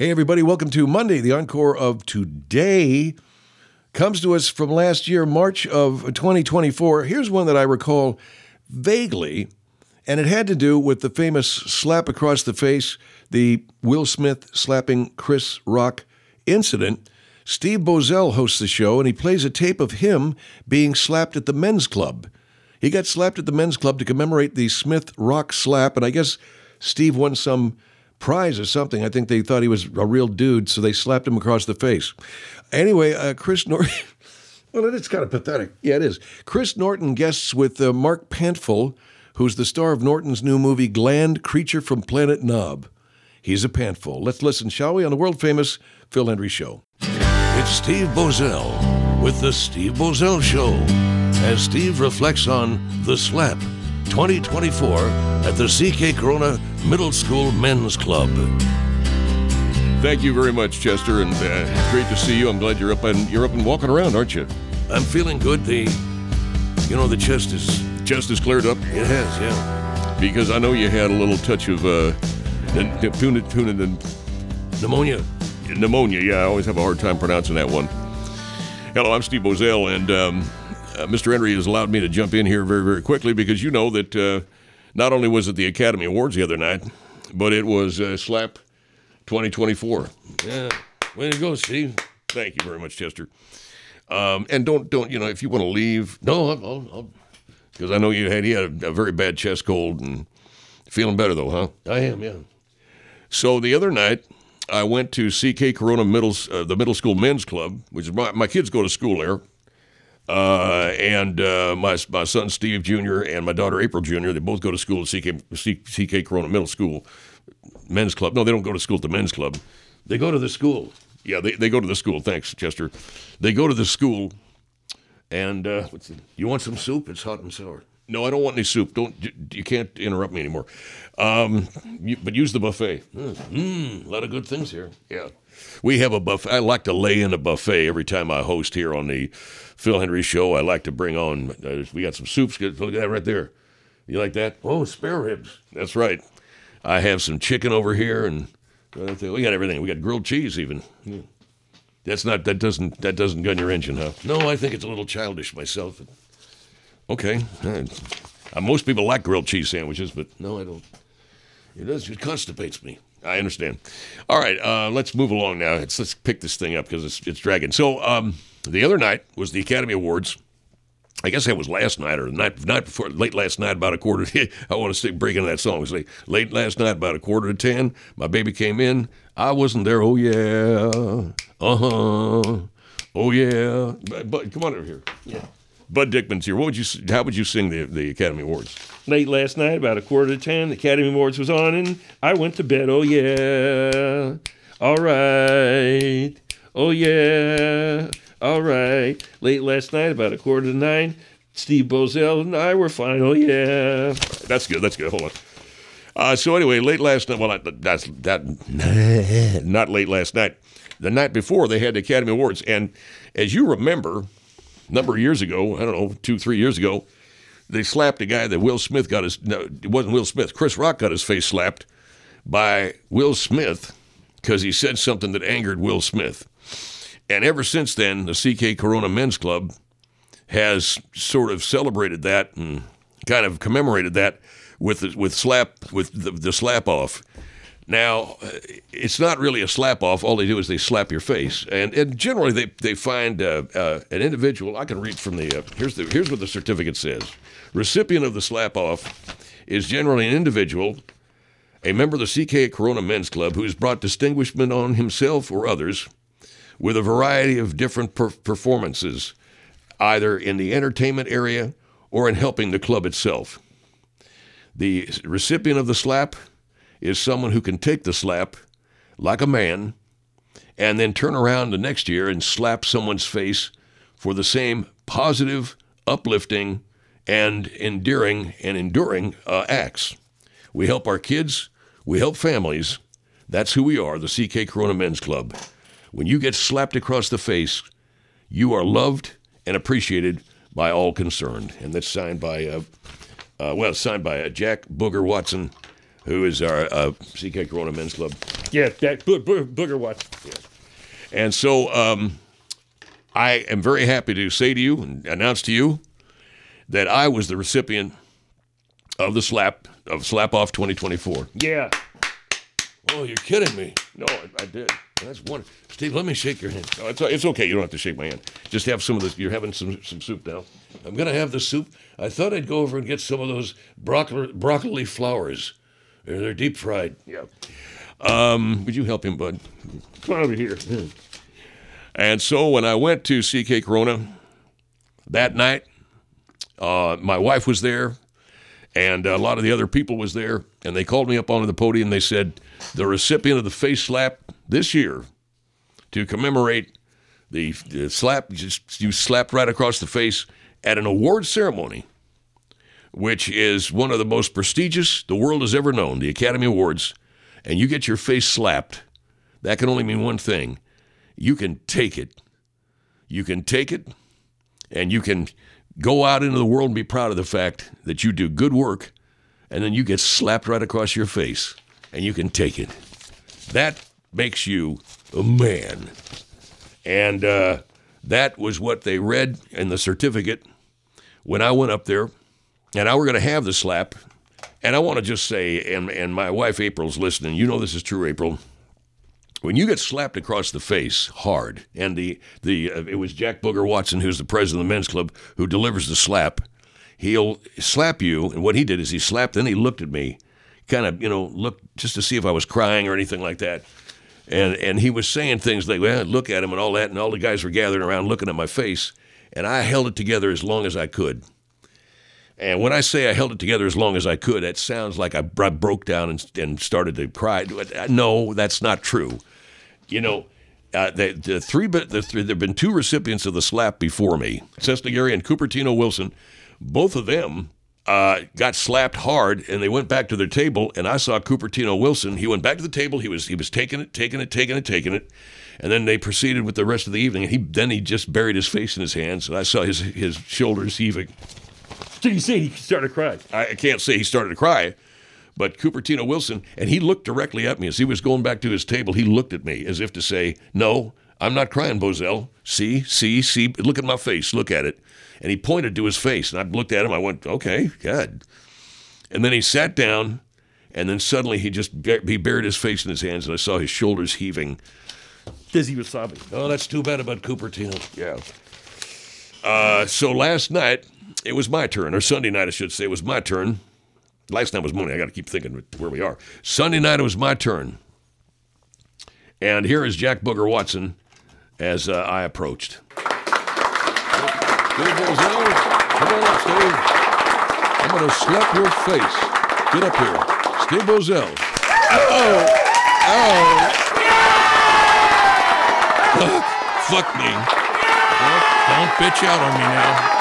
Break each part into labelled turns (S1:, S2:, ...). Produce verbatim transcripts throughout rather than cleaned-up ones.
S1: Hey, everybody, welcome to Monday. The encore of today comes to us from last year, March of twenty twenty-four. Here's one that I recall vaguely, and it had to do with the famous slap across the face, the Will Smith slapping Chris Rock incident. Steve Boesel hosts the show, and he plays a tape of him being slapped at the men's club. He got slapped at the men's club to commemorate the Smith-Rock slap, and I guess Steve won some prize or something. I think they thought he was a real dude, so they slapped him across the face. Anyway, uh, Chris Norton, well, it's kind of pathetic. Yeah, it is. Chris Norton guests with uh, Mark Pantful, who's the star of Norton's new movie, Gland, Creature from Planet Nob. He's a pantful. Let's listen, shall we, on the world-famous Phil Hendrie Show. It's Steve Boesel with the Steve Boesel Show, as Steve reflects on the slap twenty twenty-four at the C K Corona Middle School Men's Club. Thank you very much, Chester, and uh, it's great to see you. I'm glad you're up and you're up and walking around, aren't you? I'm feeling good. The, you know, the chest is chest is cleared up. It has, yeah. Because I know you had a little touch of uh, tuna, tuna, pneumonia. Pneumonia, yeah. I always have a hard time pronouncing that one. Hello, I'm Steve Boesel, and um, uh, Mister Hendrie has allowed me to jump in here very, very quickly because you know that uh, not only was it the Academy Awards the other night, but it was uh, Slap twenty twenty-four. Yeah, way to go, Steve. Thank you very much, Chester. Um, and don't, don't you know, if you want to leave, no, I'll, because I know you had, you had a, a very bad chest cold and feeling better though, huh? I am, yeah. So the other night, I went to C K Corona Middle, uh, the Middle School Men's Club, which is my, my kids go to school there. Uh, and uh, my my son Steve Junior and my daughter April Junior, they both go to school at C K, C K Corona Middle School Men's Club. No, they don't go to school at the Men's Club. They go to the school. Yeah, they, they go to the school. Thanks, Chester. They go to the school, and uh, what's the, you want some soup? It's hot and sour. No, I don't want any soup. Don't you can't interrupt me anymore. Um, you, but use the buffet. Mmm, a lot of good things here. Yeah, we have a buffet. I like to lay in a buffet every time I host here on the Phil Hendrie Show. I like to bring on. Uh, we got some soups. Look at that right there. You like that? Oh, spare ribs. That's right. I have some chicken over here, and uh, we got everything. We got grilled cheese even. Yeah. That's not. That doesn't. That doesn't gun your engine, huh? No, I think it's a little childish myself. Okay. Uh, most people like grilled cheese sandwiches, but no, I don't. It does. It constipates me. I understand. All right, uh, let's move along now. Let's, let's pick this thing up because it's, it's dragging. So um, the other night was the Academy Awards. I guess that was last night or the night, night before, late last night, about a quarter to, I want to stick breaking that song. It was like, late last night, about a quarter to ten. My baby came in. I wasn't there. Oh, yeah. Uh-huh. Oh, yeah. But, but come on over here. Yeah. Bud Dickman's here. What would you? How would you sing the the Academy Awards?
S2: Late last night, about a quarter to ten, the Academy Awards was on, and I went to bed. Oh yeah, all right. Oh yeah, all right. Late last night, about a quarter to nine, Steve Boesel and I were fine. Oh yeah.
S1: That's good. That's good. Hold on. Uh, so anyway, late last night. Well, that's that. Not late last night. The night before, they had the Academy Awards, and as you remember, a number of years ago, I don't know, two, three years ago, they slapped a guy that Will Smith got his, no, it wasn't Will Smith, Chris Rock got his face slapped by Will Smith because he said something that angered Will Smith. And ever since then, the C K Corona Men's Club has sort of celebrated that and kind of commemorated that with the, with slap, with the, the slap off. Now, it's not really a slap-off. All they do is they slap your face. And, and generally, they, they find uh, uh, an individual. I can read from the, uh, here's the here's what the certificate says. Recipient of the slap-off is generally an individual, a member of the C K Corona Men's Club, who has brought distinguishment on himself or others with a variety of different per- performances, either in the entertainment area or in helping the club itself. The recipient of the slap is someone who can take the slap like a man and then turn around the next year and slap someone's face for the same positive, uplifting, and endearing and enduring uh, acts. We help our kids. We help families. That's who we are, the C K Corona Men's Club. When you get slapped across the face, you are loved and appreciated by all concerned. And that's signed by, uh, uh, well, signed by uh, Jack Booger Watson, who is our uh, C K Corona Men's Club.
S2: Yeah, that bo- bo- Booger Watson. Yeah.
S1: And so um, I am very happy to say to you and announce to you that I was the recipient of the slap, of Slap Off twenty twenty-four.
S2: Yeah.
S1: Oh, you're kidding me.
S2: No, I, I did.
S1: That's one. Steve, let me shake your hand. No, it's, it's okay. You don't have to shake my hand. Just have some of this. You're having some, some soup now. I'm going to have the soup. I thought I'd go over and get some of those broccoli, broccoli flowers. They're, they're deep fried.
S2: Yeah.
S1: Um, would you help him, bud?
S2: Come on over here.
S1: And so when I went to C K Corona that night, uh, my wife was there, and a lot of the other people was there, and they called me up onto the podium. They said, the recipient of the face slap this year, to commemorate the, the slap, just you slapped right across the face at an award ceremony, which is one of the most prestigious the world has ever known, the Academy Awards, and you get your face slapped. That can only mean one thing. You can take it. You can take it, and you can go out into the world and be proud of the fact that you do good work, and then you get slapped right across your face, and you can take it. That makes you a man. And uh, that was what they read in the certificate when I went up there, and I were going to have the slap. And I want to just say, and, and my wife April's listening, you know this is true, April. When you get slapped across the face hard, and the the uh, it was Jack Booger Watson, who's the president of the men's club, who delivers the slap. He'll slap you, and what he did is he slapped, then he looked at me, kind of, you know, looked just to see if I was crying or anything like that. And and he was saying things like, well, look at him and all that, and all the guys were gathering around looking at my face, and I held it together as long as I could. And when I say I held it together as long as I could, that sounds like I, I broke down and, and started to cry. No, that's not true. You know, uh, the, the three, the three, there have been two recipients of the slap before me, Cessna Gary and Cupertino Wilson. Both of them uh, got slapped hard, and they went back to their table, and I saw Cupertino Wilson. He went back to the table. He was he was taking it, taking it, taking it, taking it, and then they proceeded with the rest of the evening. And he then he just buried his face in his hands, and I saw his his shoulders heaving.
S2: So you say he started crying?
S1: I, I can't say he started to cry, but Cupertino Wilson, and he looked directly at me as he was going back to his table. He looked at me as if to say, "No, I'm not crying, Bozell. See, see, see. Look at my face. Look at it." And he pointed to his face, and I looked at him. I went, "Okay, good." And then he sat down, and then suddenly he just he buried his face in his hands, and I saw his shoulders heaving.
S2: Because he was sobbing.
S1: Oh, that's too bad about Cupertino. Yeah. Uh, so last night, it was my turn, or Sunday night, I should say, it was my turn. Last night was Monday. I got to keep thinking where we are. Sunday night, it was my turn. And here is Jack Booger Watson as uh, I approached. Steve Bozell, come on up, Steve. I'm going to slap your face. Get up here. Steve Bozell. Oh! Oh! Fuck me. Don't, don't bitch out on me now.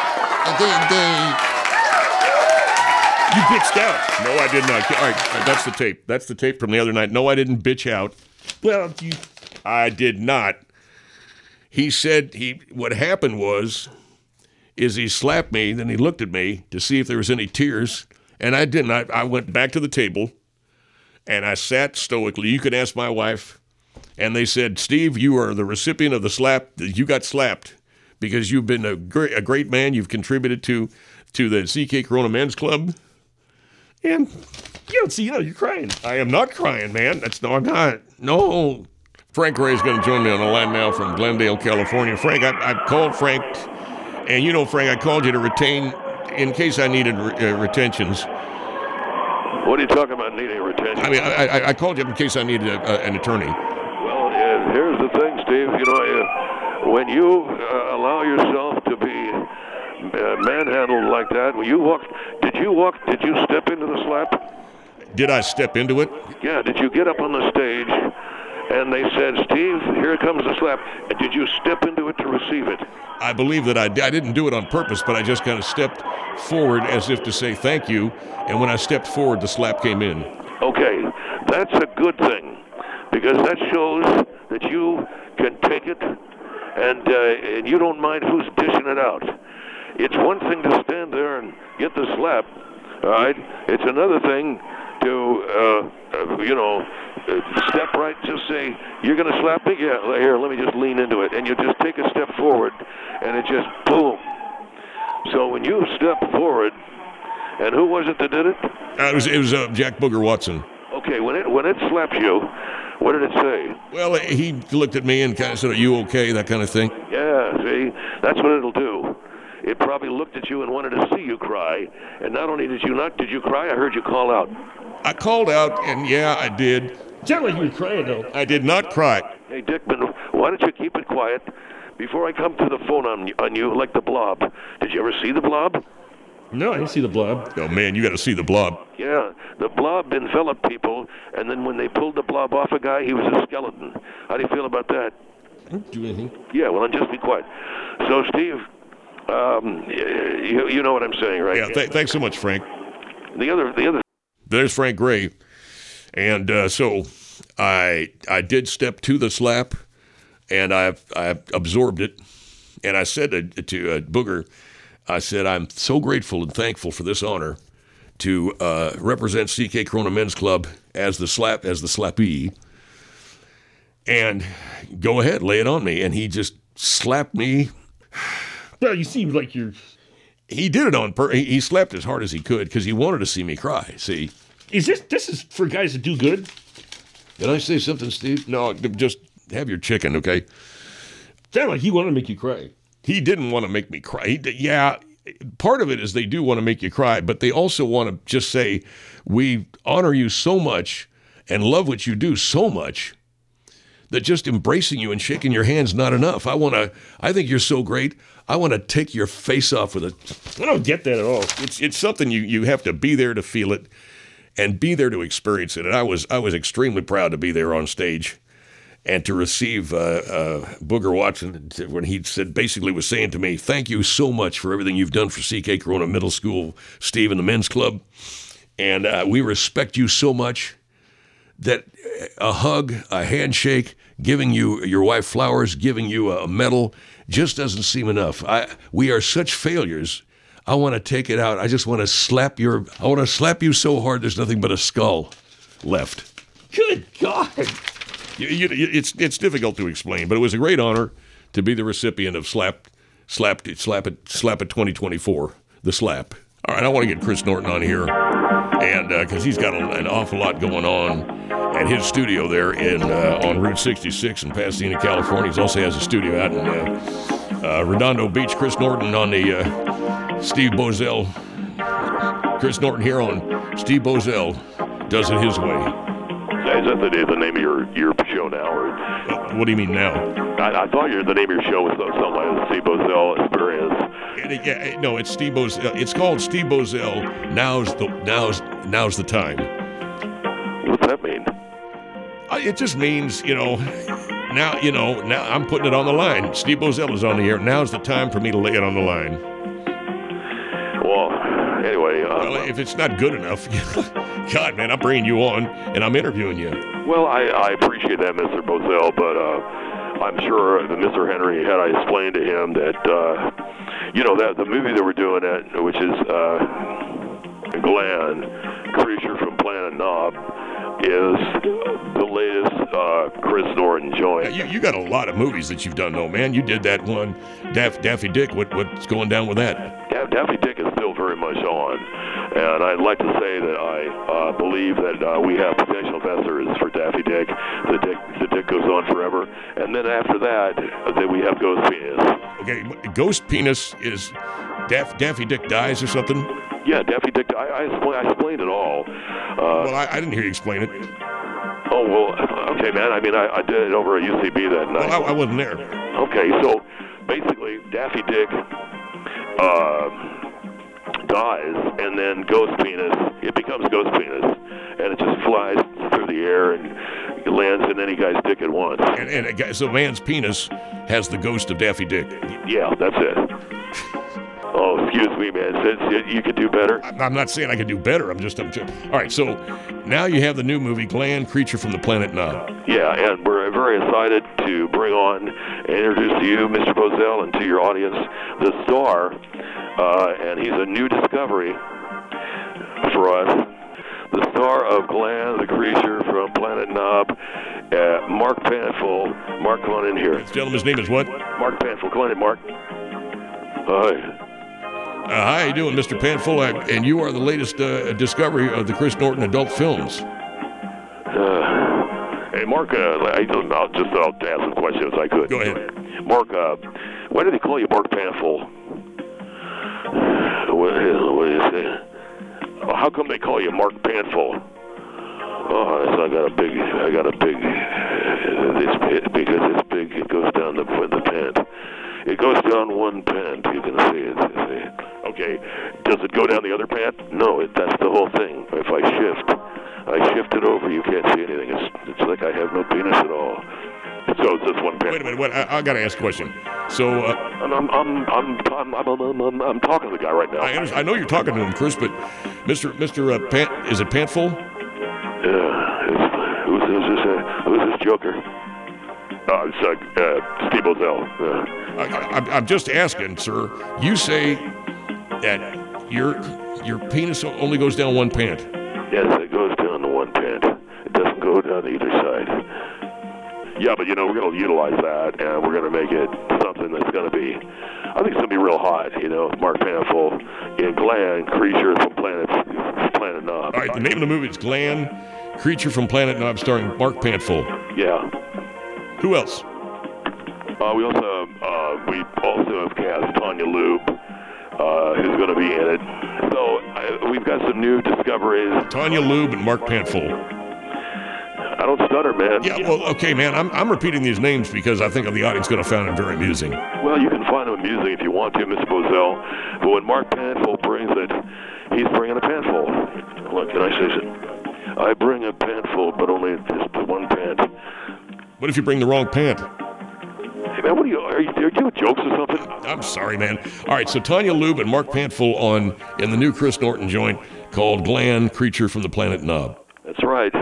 S2: You bitched out.
S1: No, I did not. All right, that's the tape. That's the tape from the other night. No, I didn't bitch out.
S2: Well, you...
S1: I did not. He said he. What happened was, is he slapped me, then he looked at me to see if there was any tears, and I didn't. I, I went back to the table, and I sat stoically. You can ask my wife. And they said, Steve, you are the recipient of the slap. You got slapped because you've been a great, a great man. You've contributed to to the C K Corona Men's Club.
S2: And you don't see, you know, you're crying.
S1: I am not crying, man. That's no, I'm not. No. Frank Ray is going to join me on the line now from Glendale, California. Frank, I, I called Frank, and you know, Frank, I called you to retain in case I needed re- uh, retentions.
S3: What are you talking about needing retention?
S1: I mean, I, I, I called you in case I needed a, a, an attorney.
S3: Well, uh, here's the thing, Steve. You know, uh, when you uh, allow yourself to be uh, manhandled like that, when you walk, did you walk? Did you step into the slap?
S1: Did I step into it?
S3: Yeah. Did you get up on the stage and they said, Steve, here comes the slap? Did you step into it to receive it?
S1: I believe that I, I didn't do it on purpose, but I just kind of stepped forward as if to say thank you. And when I stepped forward, the slap came in.
S3: Okay, that's a good thing, because that shows that you can take it and, uh, and you don't mind who's dishing it out. It's one thing to stand there and get the slap, all right? It's another thing to, uh, uh, you know, uh, step right, just say, you're going to slap me? Yeah, here, let me just lean into it. And you just take a step forward, and it just, boom. So when you step forward, and who was it that did it?
S1: Uh, it was, it was uh, Jack Booger Watson.
S3: Okay, when it when it slapped you, what did it say?
S1: Well, he looked at me and kind of said, are you okay, that kind of thing.
S3: Yeah, see, that's what it'll do. It probably looked at you and wanted to see you cry. And not only did you not, did you cry? I heard you call out.
S1: I called out, and yeah, I did.
S2: Sound like you were crying, though.
S1: I did not cry.
S3: Hey, Dickman, why don't you keep it quiet before I come to the phone on, on you like the Blob? Did you ever see the Blob?
S2: No, I didn't see the Blob.
S1: Oh, man, you got to see the Blob.
S3: Yeah, the Blob enveloped people, and then when they pulled the Blob off a guy, he was a skeleton. How do you feel about that?
S2: I don't do anything.
S3: Yeah, well, then just be quiet. So, Steve, um, you, you know what I'm saying, right?
S1: Yeah, th- thanks so much, Frank.
S3: The other, the other.
S1: There's Frank Gray. And uh, so I I did step to the slap, and I I absorbed it. And I said to, to uh, Booger, I said, I'm so grateful and thankful for this honor to uh, represent C K Corona Men's Club as the slap as the slappee. And go ahead, lay it on me. And he just slapped me.
S2: Well, you seem like you're...
S1: He did it on purpose. He, he slapped as hard as he could because he wanted to see me cry, see?
S2: Is this... This is for guys that do good?
S1: Did I say something, Steve? No, just have your chicken, okay?
S2: Sound like he wanted to make you cry.
S1: He didn't want to make me cry. He, yeah, part of it is they do want to make you cry, but they also want to just say, we honor you so much and love what you do so much that just embracing you and shaking your hand's not enough. I want to, I think you're so great. I want to take your face off with a...
S2: I don't get that at all.
S1: It's it's something you, you have to be there to feel it and be there to experience it. And I was I was extremely proud to be there on stage and to receive uh, uh, Booger Watson when he said, basically was saying to me, thank you so much for everything you've done for C K Corona Middle School, Steve, and the men's club. And uh, we respect you so much that a hug, a handshake, giving you your wife flowers, giving you a medal just doesn't seem enough. I we are such failures. I want to take it out. I just want to slap your, I want to slap you so hard there's nothing but a skull left.
S2: Good God.
S1: You, you, it's it's difficult to explain, but it was a great honor to be the recipient of Slap, Slap, Slap It, Slap It twenty twenty-four, the Slap. All right, I want to get Chris Norton on here, and because uh, he's got a, an awful lot going on at his studio there in uh, on Route sixty-six in Pasadena, California. He also has a studio out in uh, uh, Redondo Beach. Chris Norton on the uh, Steve Bozell. Chris Norton here on Steve Bozell does it his way.
S3: Is that the, the name of your, your show now? Or?
S1: Uh, what do you mean now?
S3: I, I thought your, the name of your show was something like the Steve Bozell Experience.
S1: It, yeah, no, it's Steve Bozell. It's called Steve Bozell. Now's the now's now's the time.
S3: What's that mean?
S1: Uh, it just means, you know, now you know. Now I'm putting it on the line. Steve Bozell is on the air. Now's the time for me to lay it on the line.
S3: Well, anyway. Uh,
S1: well, if it's not good enough, God, man, I'm bringing you on and I'm interviewing you.
S3: Well, I, I appreciate that, Mister Bozell, but uh, I'm sure that Mister Henry, had I explained to him that, uh, you know, that the movie that we're doing, at, which is uh, Glenn, Creature from Planet Knob, is the latest uh, Chris Norton joint.
S1: You, you got a lot of movies that you've done, though, man. You did that one, Daff, Daffy Dick. What, what's going down with that?
S3: Daff, Daffy Dick is still very much on. And I'd like to say that I uh, believe that uh, we have potential investors for Daffy Dick. The Dick, the Dick goes on forever. And then after that, uh, then we have Ghost Penis.
S1: Okay, Ghost Penis is Daff, Daffy Dick dies or something?
S3: Yeah, Daffy Dick, I, I, explain, I explained it all. Uh,
S1: well, I, I didn't hear you explain it.
S3: Oh, well, okay, man. I mean, I, I did it over at U C B that night.
S1: Well, I, I wasn't there.
S3: Okay, so basically, Daffy Dick uh, dies, and then Ghost Penis, it becomes Ghost Penis, and it just flies through the air and it lands in any guy's dick at once.
S1: And, and a guy, so man's penis has the ghost of Daffy Dick.
S3: Yeah, that's it. Oh, excuse me, man. You could do better.
S1: I'm not saying I could do better. I'm just, I'm just. All right, so now you have the new movie, Glenn, Creature from the Planet Knob.
S3: Yeah, and we're very excited to bring on and introduce to you, Mister Bozell, and to your audience, the star. Uh, and he's a new discovery for us. the star of Glenn, the creature from Planet Knob, uh, Mark Panful. Mark, come on in here.
S1: This gentleman's name is what?
S3: Mark Panful. Come on in, Mark. Hi.
S1: Uh, how you doing, Mister Panful? Uh, and you are the latest uh, discovery of the Chris Norton adult films.
S3: Uh, hey, Mark, uh, I, I'll just I'll ask some questions if I could.
S1: Go ahead.
S3: Mark, uh, why do they call you Mark Panful? What, what do you say? How come they call you Mark Panful? Oh, so I got a big, I got a big, uh, this, because it's big, it goes down the, the pant. It goes down one pant, you can see it. You see. Okay, does it go down the other pant? No, it, that's the whole thing. If I shift, I shift it over, you can't see anything. It's, it's like I have no penis at all. So it's just one pant.
S1: Wait a minute, what? I, I got to ask a question. So, uh,
S3: I'm, I'm, I'm, I'm, I'm, I'm, I'm, I'm talking to the guy right now.
S1: I, under- I know you're talking to him, Chris, but Mister Mister Uh, Pant, is it Pantful?
S3: Yeah, it's, who's, who's this? Uh, who's this joker? Uh, it's uh, uh, Steve Ozell. Uh,
S1: I, I, I'm just asking, sir. You say that your your penis only goes down one pant.
S3: yes, it goes down to one pant. It doesn't go down either side. Yeah, but you know, we're going to utilize that, and we're going to make it something that's going to be, I think it's going to be real hot, you know, Mark Panful and Glenn, creature from Planet, Planet Knob.
S1: All right, the name of the movie is Glenn, Creature from Planet Knob, starring Mark Panful.
S3: Yeah.
S1: Who else?
S3: Uh, we also uh, we also have cast Tanya Lube, uh, who's going to be in it. So uh, we've got some new discoveries.
S1: Tanya Lube and Mark Panful.
S3: I don't stutter, man.
S1: Yeah, well, okay, man. I'm I'm repeating these names because I think the audience is going to find them very amusing.
S3: Well, you can find them amusing if you want to, Mister Bozell. But when Mark Panful brings it, he's bringing a pantful. Look, can I say something? I bring a pantful, but only just one pant.
S1: What if you bring the wrong pant?
S3: Hey, man, what are you, are you, are you doing jokes or something?
S1: I'm sorry, man. All right, so Tanya Lube and Mark Panful on in the new Chris Norton joint called Glenn, Creature from the Planet Knob.
S3: That's right.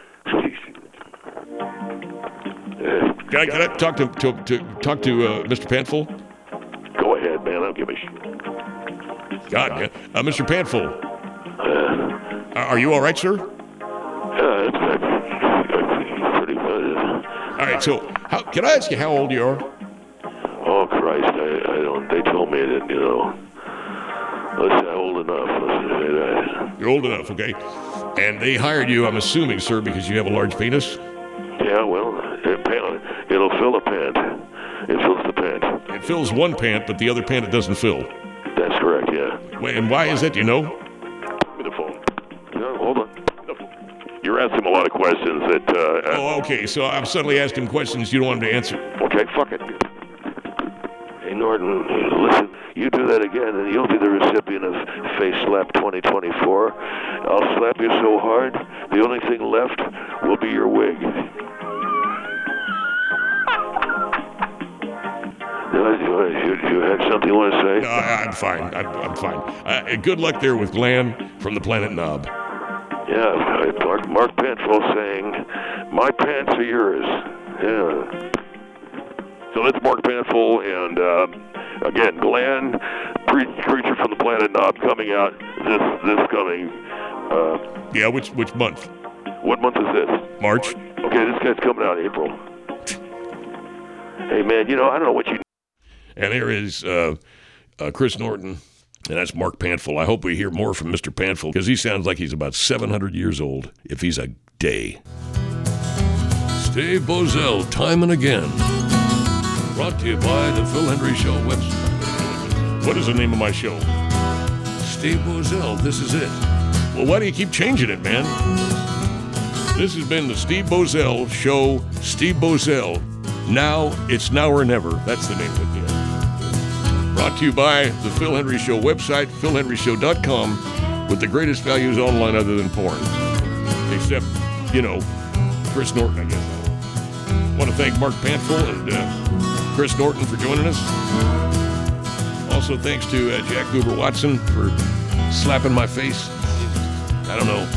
S1: Can I, can I talk to, to, to talk to uh, Mister Panful?
S3: Go ahead, man. I don't give a shit.
S1: God, man. Uh, Mister Panful,
S3: Uh,
S1: are you all right, sir?
S3: yeah, it's, it's pretty good.
S1: All right, so how, can I ask you how old you are?
S3: Oh, Christ. I, I don't. They told me that, you know. Let's say old enough. Let's say that.
S1: You're old enough, okay? And they hired you, I'm assuming, sir, because you have a large penis?
S3: Yeah, well, it, it'll fill a pant. It fills the pant.
S1: It fills one pant, but the other pant it doesn't fill.
S3: That's correct, yeah.
S1: Wait, and why is that, do you know?
S3: Give me the phone. No, hold on. You're asking him a lot of questions that... Uh,
S1: Oh, okay, so I'm suddenly asking him questions you don't want him to answer.
S3: Okay, fuck it. Hey, Norton, listen, you do that again, and you'll be the recipient of Face Slap twenty twenty-four. I'll slap you so hard, the only thing left will be your wig. You, you had something you want to say?
S1: No, I, I'm fine. I'm, I'm fine. Uh, good luck there with Glenn from the Planet Knob.
S3: Yeah, Mark, Mark Panful saying, my pants are yours. Yeah. So that's Mark Panful, and uh, again, Glenn, pre- Creature from the Planet Knob, coming out this this coming. Uh,
S1: Yeah, which which month?
S3: what month is this?
S1: March?
S3: Okay, this guy's coming out April. Hey, man, you know, I don't know what you...
S1: And there is uh, uh, Chris Norton, and that's Mark Panful. I hope we hear more from Mister Panful, because he sounds like he's about seven hundred years old, if he's a day. Steve Bozell, time and again. Brought to you by the Phil Hendrie Show website. What is the name of my show? Steve Bozell, this is it. Well, why do you keep changing it, man? This has been the Steve Bozell Show. Steve Bozell. Now, it's now or never. That's the name of it. Yeah. Brought to you by the Phil Hendrie Show website, phil hendrie show dot com, with the greatest values online other than porn. Except, you know, Chris Norton, I guess. I want to thank Mark Panful and uh, Chris Norton for joining us. Also, thanks to uh, Jack Goober Watson for slapping my face. I don't know.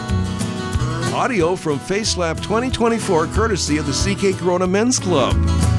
S1: Audio from Face Slap twenty twenty-four, courtesy of the C K Corona Men's Club.